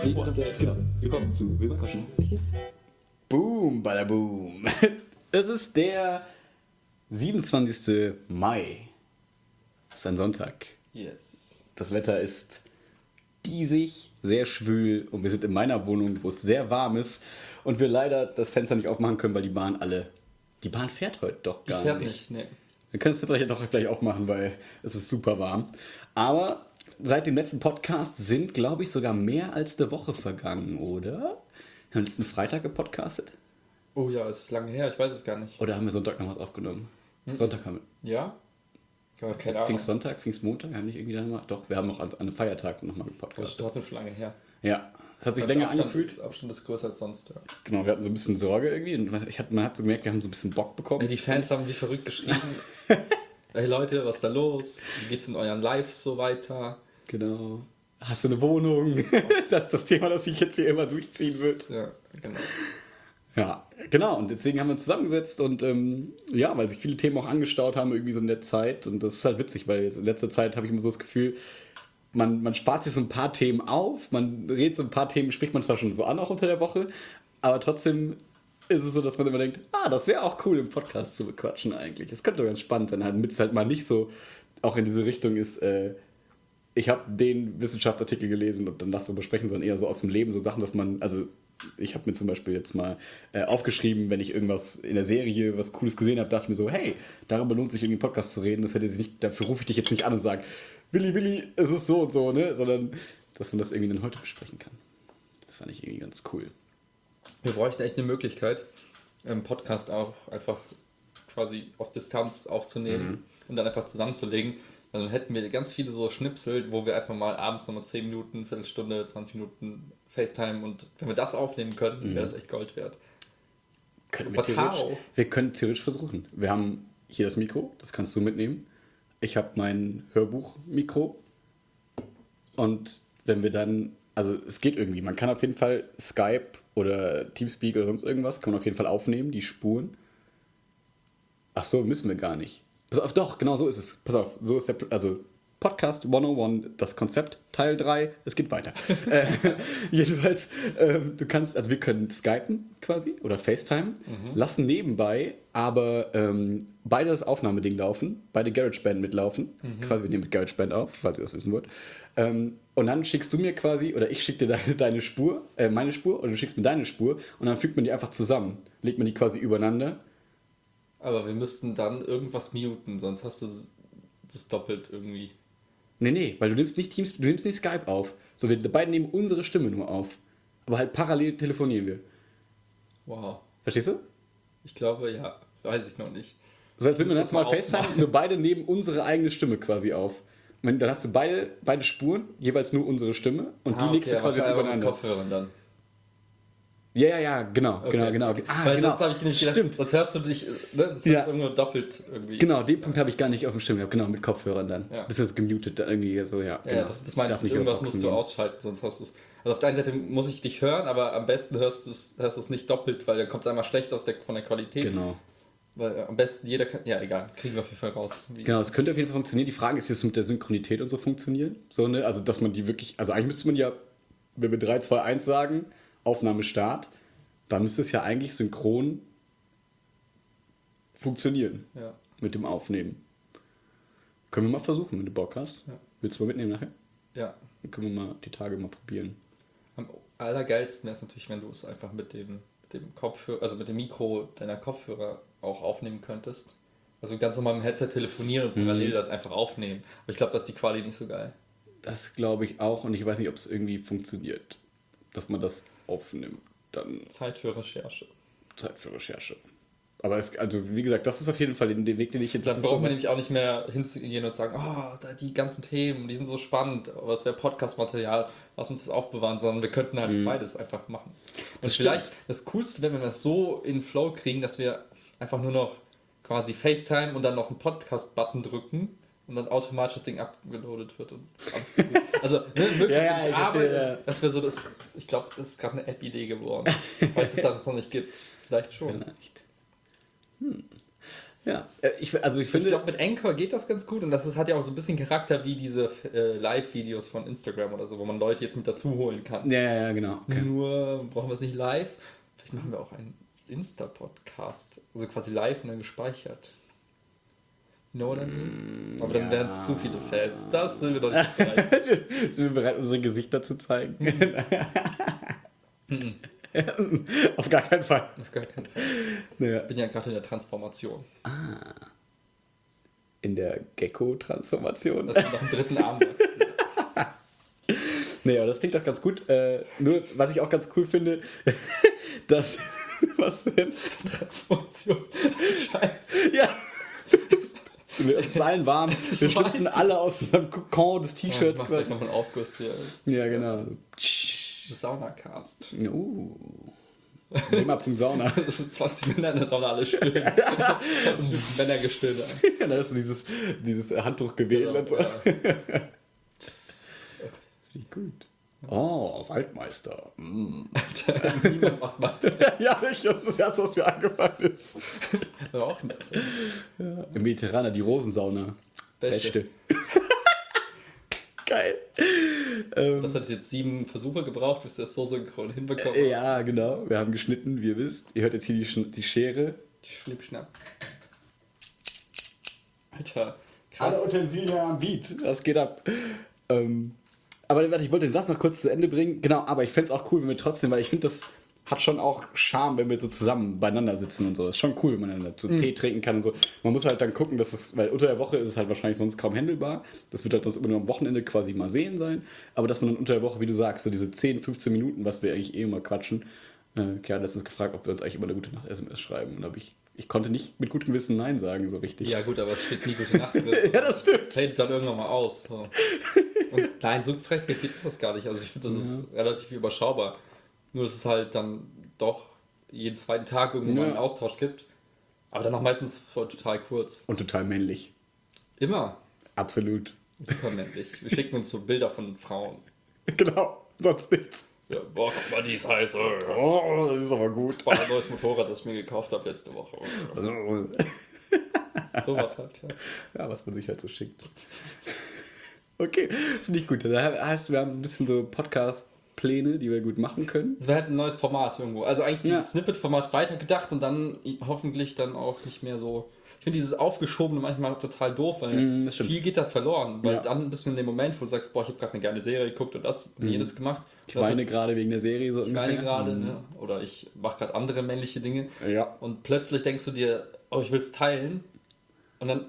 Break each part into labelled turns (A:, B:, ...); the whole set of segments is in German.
A: Willkommen zu Wilmerkoschen. Echt jetzt?
B: Boom, badaboom. Es ist der 27. Mai. Es ist ein Sonntag.
A: Yes.
B: Das Wetter ist diesig, sehr schwül und wir sind in meiner Wohnung, wo es sehr warm ist und wir leider das Fenster nicht aufmachen können, weil die Bahn fährt heute doch gar nicht.
A: Die fährt nicht, ne.
B: Wir können das Fenster hier doch gleich aufmachen, weil es ist super warm. Aber seit dem letzten Podcast sind, glaube ich, sogar mehr als eine Woche vergangen, oder? Wir haben letzten Freitag gepodcastet.
A: Oh ja, ist lange her, ich weiß es gar nicht.
B: Oder haben wir Sonntag noch was aufgenommen? Sonntag haben wir.
A: Ja? Keine Ahnung.
B: Pfingstsonntag, Pfingstmontag, haben wir nicht irgendwie dann gemacht? Doch, wir haben noch an einem Feiertag nochmal
A: Das ist
B: gepodcastet.
A: trotzdem schon lange her.
B: Ja, es hat sich
A: Also
B: länger
A: Abstand,
B: angefühlt.
A: Abstand ist größer als sonst, ja.
B: Genau, wir hatten so ein bisschen Sorge irgendwie. Und man hat so gemerkt, wir haben so ein bisschen Bock bekommen.
A: Ja, die Fans haben wie verrückt geschrieben. Hey Leute, was ist da los? Wie geht's in euren Lives so weiter?
B: Genau. Hast du eine Wohnung? Das ist das Thema, das sich jetzt hier immer durchziehen wird.
A: Ja, genau.
B: Ja, genau. Und deswegen haben wir uns zusammengesetzt und ja, weil sich viele Themen auch angestaut haben irgendwie so in der Zeit. Und das ist halt witzig, weil jetzt in letzter Zeit habe ich immer so das Gefühl, man spart sich so ein paar Themen auf, man redet so ein paar Themen, spricht man zwar schon so an auch unter der Woche, aber trotzdem ist es so, dass man immer denkt, das wäre auch cool im Podcast zu bequatschen eigentlich. Das könnte doch ganz spannend sein, damit es halt mal nicht so auch in diese Richtung ist, ich habe den Wissenschaftsartikel gelesen und dann lass darüber sprechen, sondern eher so aus dem Leben, so Sachen, dass man, also ich habe mir zum Beispiel jetzt mal aufgeschrieben, wenn ich irgendwas in der Serie, was Cooles gesehen habe, dachte ich mir so, hey, darüber lohnt sich irgendwie einen Podcast zu reden, das hätte sich nicht, dafür rufe ich dich jetzt nicht an und sage, Willi, es ist so und so, ne, sondern dass man das irgendwie dann heute besprechen kann. Das fand ich irgendwie ganz cool.
A: Wir bräuchten echt eine Möglichkeit, einen Podcast auch einfach quasi aus Distanz aufzunehmen und dann einfach zusammenzulegen. Dann hätten wir ganz viele so Schnipsel, wo wir einfach mal abends nochmal 10 Minuten, Viertelstunde, 20 Minuten FaceTime und wenn wir das aufnehmen könnten, wäre das echt Gold wert.
B: Wir können theoretisch versuchen. Wir haben hier das Mikro, das kannst du mitnehmen. Ich habe mein Hörbuch-Mikro und wenn wir dann, also es geht irgendwie, man kann auf jeden Fall Skype oder Teamspeak oder sonst irgendwas, kann man auf jeden Fall aufnehmen, die Spuren. Ach so, müssen wir gar nicht. Pass auf, doch, genau so ist es. Pass auf, so ist der, also Podcast 101, das Konzept, Teil 3, es geht weiter. Jedenfalls, du kannst, also wir können Skypen quasi oder FaceTime, lassen nebenbei aber beide das Aufnahmeding laufen, beide GarageBand mitlaufen, quasi wir nehmen mit GarageBand auf, falls ihr das wissen wollt. Und dann schickst du mir quasi, oder ich schicke dir deine Spur, meine Spur, oder du schickst mir deine Spur und dann fügt man die einfach zusammen, legt man die quasi übereinander.
A: Aber wir müssten dann irgendwas muten, sonst hast du das doppelt irgendwie.
B: Nee, weil du nimmst nicht Teams, du nimmst nicht Skype auf. So, wir beide nehmen unsere Stimme nur auf. Aber halt parallel telefonieren wir.
A: Wow.
B: Verstehst du?
A: Ich glaube, ja. Weiß ich noch nicht.
B: So, als würden wir
A: Müsst
B: das
A: ihr
B: mal
A: mal
B: festhalten,
A: aufmachen.
B: nur beide nehmen unsere eigene Stimme quasi auf. Dann hast du beide Spuren, jeweils nur unsere Stimme und die legst du quasi
A: aber mit
B: übereinander.
A: Kopfhörern dann.
B: Ja, genau.
A: Okay. Weil sonst habe ich nicht gedacht,
B: Stimmt.
A: sonst hörst du dich, ne? Sonst
B: Ja.
A: ist es irgendwo doppelt irgendwie.
B: Genau, den Punkt habe ich gar nicht auf dem Schirm gehabt. Genau, mit Kopfhörern dann.
A: Ja.
B: Bist du das gemutet dann irgendwie so, ja.
A: Ja,
B: genau.
A: das meine
B: Darf
A: ich,
B: nicht
A: irgendwas
B: über
A: musst
B: Boxen
A: du
B: gehen.
A: ausschalten, sonst hast du es. Also auf der einen Seite muss ich dich hören, aber am besten hörst du es nicht doppelt, weil dann kommt es einmal schlecht von der Qualität.
B: Genau.
A: Weil am besten jeder kann, ja egal, kriegen wir auf jeden Fall raus.
B: Genau, das könnte auf jeden Fall funktionieren. Die Frage ist, wie es mit der Synchronität und so funktioniert. So, ne? Also, dass man die wirklich, also eigentlich müsste man ja, wenn wir 3, 2, 1 sagen, Aufnahme Start, dann müsste es ja eigentlich synchron funktionieren
A: Ja.
B: mit dem Aufnehmen. Können wir mal versuchen, wenn du Bock hast.
A: Ja.
B: Willst du mal mitnehmen nachher?
A: Ja.
B: Dann können wir mal die Tage mal probieren.
A: Am allergeilsten wäre es natürlich, wenn du es einfach mit dem Kopfhörer, also mit dem Mikro deiner Kopfhörer auch aufnehmen könntest. Also ganz normal mit dem Headset telefonieren und parallel das einfach aufnehmen. Aber ich glaube, da ist die Quali nicht so geil.
B: Das glaube ich auch und ich weiß nicht, ob es irgendwie funktioniert, dass man das aufnimmt. Dann
A: Zeit für Recherche.
B: Zeit für Recherche. Aber also wie gesagt, das ist auf jeden Fall den Weg, den ich jetzt...
A: Dann braucht man nämlich auch nicht mehr hinzugehen und sagen, da die ganzen Themen, die sind so spannend, aber es wäre Podcast-Material, lass uns das aufbewahren, sondern wir könnten halt beides einfach machen. Und
B: Das
A: vielleicht
B: stimmt.
A: das Coolste wäre, wenn wir es so in den Flow kriegen, dass wir einfach nur noch quasi FaceTime und dann noch einen Podcast-Button drücken und dann automatisch das Ding abgeloadet wird und alles gut. Also möglichst
B: Ja,
A: wenig
B: ich
A: Arbeit,
B: verstehe, ja.
A: das wäre so das, ich glaube, das ist gerade eine App-Idee geworden. Falls es das noch nicht gibt, vielleicht schon.
B: Vielleicht. Ja, ich
A: Ich
B: finde...
A: glaube, mit Anchor geht das ganz gut und hat ja auch so ein bisschen Charakter wie diese Live-Videos von Instagram oder so, wo man Leute jetzt mit dazu holen kann.
B: Ja, genau. Okay.
A: Nur brauchen wir es nicht live. Vielleicht machen wir auch einen Insta-Podcast, also quasi live und dann gespeichert. You know what I mean? Aber dann wären es zu viele Fans. Das sind wir doch nicht bereit.
B: Sind wir bereit, unsere Gesichter zu zeigen? Auf gar keinen Fall.
A: Auf gar keinen Fall.
B: Naja.
A: Ich bin ja gerade in der Transformation.
B: In der Gecko-Transformation.
A: Dass wir noch einen dritten Arm wachsen.
B: Nee, aber das klingt doch ganz gut. Nur, was ich auch ganz cool finde, dass... Was denn?
A: Transformation. Scheiße.
B: Ja. Wir haben es allen warm. Wir schlüpfen alle aus unserem Kokon des T-Shirts.
A: Mach gleich nochmal einen Aufguss hier.
B: Ja, genau.
A: Saunacast.
B: Sauna.
A: Das sind 20 Männer in der Sauna, alle still. 20 Männer gestillt.
B: Ja, da ist so dieses Handtuch gewählt.
A: Genau,
B: Und so.
A: ja.
B: Wie gut. Oh, Waldmeister.
A: Niemand macht mal.
B: Ja, das ist das erste, was mir angefallen ist.
A: Das war auch interessant.
B: Ja. Im Mediterraner, die Rosensauna.
A: Beste.
B: Geil.
A: Das hat jetzt 7 Versuche gebraucht, bis wir das so synchron hinbekommen.
B: Ja, genau. Wir haben geschnitten, wie ihr wisst. Ihr hört jetzt hier die Schere.
A: Schnippschnapp. Alter,
B: Alle
A: krass.
B: Utensilien am Beat. Das geht ab. Aber warte, ich wollte den Satz noch kurz zu Ende bringen. Genau, aber ich fände es auch cool, wenn wir trotzdem, weil ich finde, das hat schon auch Charme, wenn wir so zusammen beieinander sitzen und so. Das ist schon cool, wenn man dann dazu Tee trinken kann und so. Man muss halt dann gucken, dass es, weil unter der Woche ist es halt wahrscheinlich sonst kaum handelbar. Das wird halt sonst immer nur am Wochenende quasi mal sehen sein. Aber dass man dann unter der Woche, wie du sagst, so diese 10, 15 Minuten, was wir eigentlich eh immer quatschen. Klar, letztens gefragt, ob wir uns eigentlich immer eine gute Nacht-SMS schreiben. Und ich konnte nicht mit gutem Gewissen Nein sagen, so richtig.
A: Ja gut, aber es steht nie gute Nacht drin.
B: Ja, das stimmt.
A: Das fällt dann irgendwann mal aus. So. Und nein, so fragmentiert ist das gar nicht. Also ich finde, das ist relativ überschaubar. Nur, dass es halt dann doch jeden zweiten Tag irgendwo mal einen Austausch gibt. Aber dann auch meistens voll total kurz.
B: Und total männlich.
A: Immer.
B: Absolut.
A: Super männlich. Wir schicken uns so Bilder von Frauen.
B: Genau, sonst nichts.
A: Ja, boah, guck mal, die ist heiß.
B: Oh, das ist aber gut.
A: War ein neues Motorrad, das ich mir gekauft habe letzte Woche. Sowas halt, ja.
B: Ja, was man sich halt so schickt. Okay, finde ich gut. Das heißt, wir haben so ein bisschen so Podcast-Pläne, die wir gut machen können.
A: Das wäre halt ein neues Format irgendwo. Also eigentlich dieses
B: Ja.
A: Snippet-Format weitergedacht und dann hoffentlich dann auch nicht mehr so. Ich finde dieses Aufgeschobene manchmal total doof, weil
B: das stimmt.
A: viel geht da verloren. Weil
B: Ja.
A: dann bist du in dem Moment, wo du sagst, boah, ich habe gerade eine geile Serie geguckt und das und jenes gemacht.
B: Ich weine gerade wegen der Serie so
A: Ich weine
B: ungefähr.
A: gerade, ne? Oder ich mache gerade andere männliche Dinge.
B: Ja.
A: Und plötzlich denkst du dir, oh, ich will es teilen. Und dann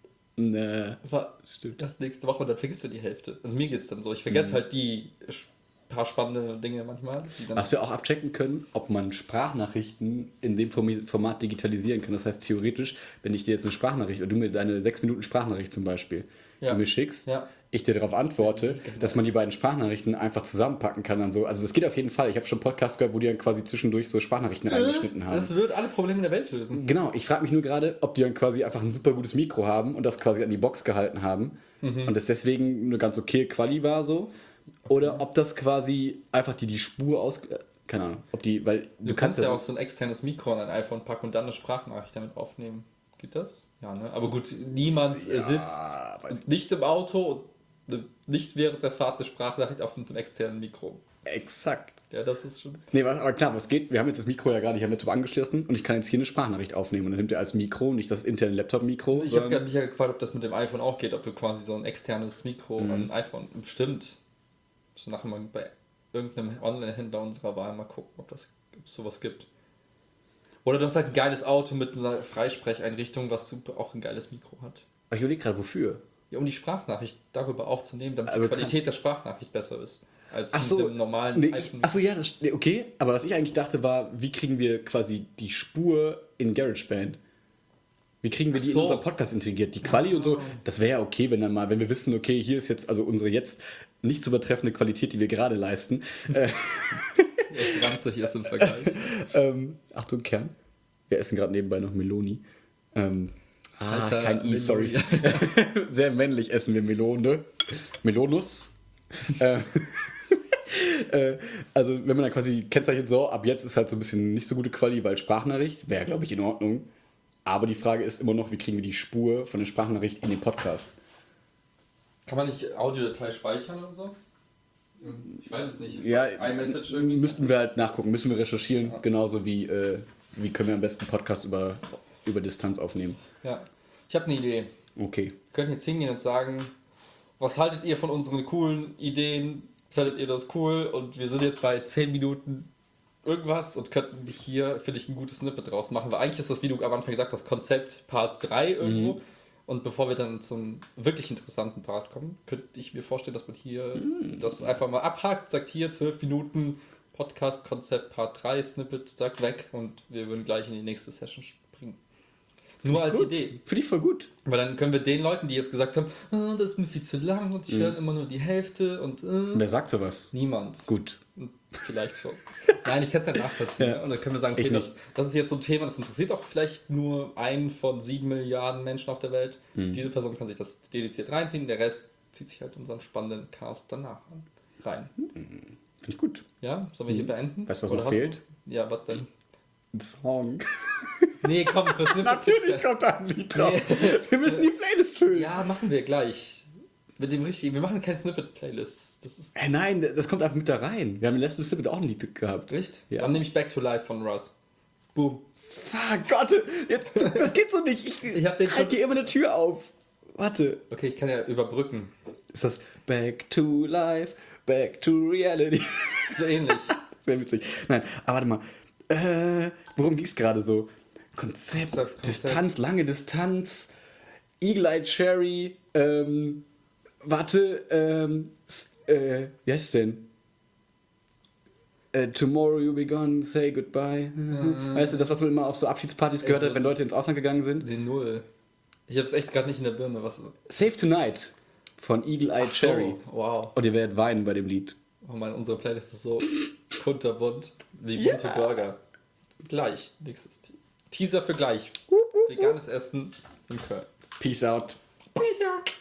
A: war
B: Stimmt.
A: das nächste Woche und dann vergisst du die Hälfte. Also mir geht's dann so. Ich vergesse halt die paar spannende Dinge manchmal. Die dann
B: Was wir auch abchecken können, ob man Sprachnachrichten in dem Format digitalisieren kann. Das heißt theoretisch, wenn ich dir jetzt eine Sprachnachricht oder du mir deine 6 Minuten Sprachnachricht zum Beispiel
A: Ja.
B: du mir schickst,
A: Ja.
B: ich dir darauf antworte,
A: mega
B: dass man die
A: nice.
B: beiden Sprachnachrichten einfach zusammenpacken kann und so. Also das geht auf jeden Fall. Ich habe schon Podcasts gehört, wo die dann quasi zwischendurch so Sprachnachrichten reingeschnitten haben.
A: Das wird alle Probleme der Welt lösen.
B: Genau, ich frage mich nur gerade, ob die dann quasi einfach ein super gutes Mikro haben und das quasi an die Box gehalten haben und das deswegen eine ganz okay Quali war so. Oder ob das quasi einfach die Spur aus... keine Ahnung, ob die... Weil
A: Du kannst ja auch so ein externes Mikro an dein iPhone packen und dann eine Sprachnachricht damit aufnehmen. Geht das? Ja, ne? Aber gut, niemand sitzt nicht im Auto und nicht während der Fahrt eine Sprachnachricht auf einem externen Mikro.
B: Exakt.
A: Ja, das ist schon...
B: Nee, aber klar, was geht? Wir haben jetzt das Mikro ja gerade hier am Laptop angeschlossen und ich kann jetzt hier eine Sprachnachricht aufnehmen und dann nimmt er als Mikro, nicht das interne Laptop-Mikro.
A: Ich habe mich ja gefragt, ob das mit dem iPhone auch geht, ob du quasi so ein externes Mikro an ein iPhone... Bestimmt. Müssen nachher mal bei irgendeinem Online-Händler unserer Wahl mal gucken, ob es sowas gibt. Oder du hast halt ein geiles Auto mit einer Freisprecheinrichtung, was super auch ein geiles Mikro hat.
B: Aber ich überlege gerade, wofür?
A: Ja, um die Sprachnachricht darüber aufzunehmen, damit
B: Aber
A: die Qualität der Sprachnachricht besser ist. Als
B: Ach so,
A: mit dem normalen iPhone.
B: Achso, ja, okay. Aber was ich eigentlich dachte war, wie kriegen wir quasi die Spur in GarageBand? Wie kriegen wir die in
A: so.
B: unseren Podcast integriert? Die Quali und so, das wäre ja okay, wenn wir wissen, okay, hier ist jetzt also unsere jetzt nicht zu übertreffende Qualität, die wir gerade leisten.
A: Das Ganze hier ist im Vergleich.
B: Achtung, Kern. Wir essen gerade nebenbei noch Meloni.
A: Alter,
B: kein I, sorry. Sehr männlich essen wir Melone. Melonus. Also, wenn man dann quasi kennzeichnet, so, ab jetzt ist halt so ein bisschen nicht so gute Quali, weil Sprachnachricht wäre, glaube ich, in Ordnung. Aber die Frage ist immer noch, wie kriegen wir die Spur von der Sprachnachricht in den Podcast?
A: Kann man nicht Audiodatei speichern oder so? Ich weiß es nicht.
B: Ja,
A: iMessage irgendwie?
B: müssten wir halt nachgucken, müssen wir recherchieren. Genauso wie können wir am besten Podcast über Distanz aufnehmen.
A: Ja. Ich habe eine Idee.
B: Okay.
A: Wir könnten jetzt hingehen und sagen, was haltet ihr von unseren coolen Ideen? Findet ihr das cool? Und wir sind jetzt bei 10 Minuten irgendwas und könnten hier, finde ich, ein gutes Snippet draus machen. Weil eigentlich ist das, wie du am Anfang gesagt hast, Konzept Part 3 irgendwo. Und bevor wir dann zum wirklich interessanten Part kommen, könnte ich mir vorstellen, dass man hier das einfach mal abhakt, sagt hier 12 Minuten Podcast-Konzept Part 3 Snippet, sagt weg und wir würden gleich in die nächste Session springen. Nur als
B: Gut.
A: Idee.
B: Finde ich voll gut.
A: Weil dann können wir den Leuten, die jetzt gesagt haben, das ist mir viel zu lang und ich höre immer nur die Hälfte und
B: Wer sagt sowas?
A: niemand.
B: Gut.
A: Vielleicht schon. Nein, ich kann es ja nachvollziehen.
B: Ja.
A: Und dann können wir sagen, okay,
B: Ich nicht.
A: das ist jetzt so ein Thema, das interessiert auch vielleicht nur einen von 7 Milliarden Menschen auf der Welt. Diese Person kann sich das dediziert reinziehen, der Rest zieht sich halt unseren spannenden Cast danach rein.
B: Finde ich gut.
A: Ja, sollen wir hier beenden?
B: Weißt du, was
A: Oder
B: noch
A: hast
B: fehlt?
A: du- Ja, was denn?
B: Ein Song.
A: Nee, komm, das nimmt
B: Natürlich kommt da ein Lied drauf. Wir müssen die Playlist füllen.
A: Ja, machen wir gleich. Mit dem richtigen. Wir machen kein Snippet-Playlist. Das ist
B: Nein, das kommt einfach mit da rein. Wir haben im letzten Snippet auch ein Lied gehabt.
A: echt.
B: Ja.
A: Dann nehme ich Back to Life von Russ. Boom.
B: Fuck, Gott, das geht so nicht.
A: Ich hab den schon-
B: halt dir immer eine Tür auf. Warte.
A: Okay, ich kann ja überbrücken.
B: Ist das Back to Life, Back to Reality?
A: So ähnlich.
B: Das wäre witzig. Nein, aber warte mal. Worum ging es gerade so? Konzept,
A: Konzept.
B: Distanz, lange Distanz, Eagle Eye Cherry, wie heißt es denn? Tomorrow you'll be gone, say goodbye. Weißt du, das, was man immer auf so Abschiedspartys gehört hat, wenn Leute ins Ausland gegangen sind?
A: Die Null. Ich hab's echt gerade nicht in der Birne. Was?
B: Save Tonight von Eagle Eye Cherry.
A: So, wow.
B: Und ihr werdet weinen bei dem Lied.
A: Oh Mann, unsere Playlist ist so kunterbunt wie
B: Ja.
A: bunte Burger. Gleich, nächstes Teaser für gleich. Veganes Essen in Köln.
B: Peace out.
A: Peace out.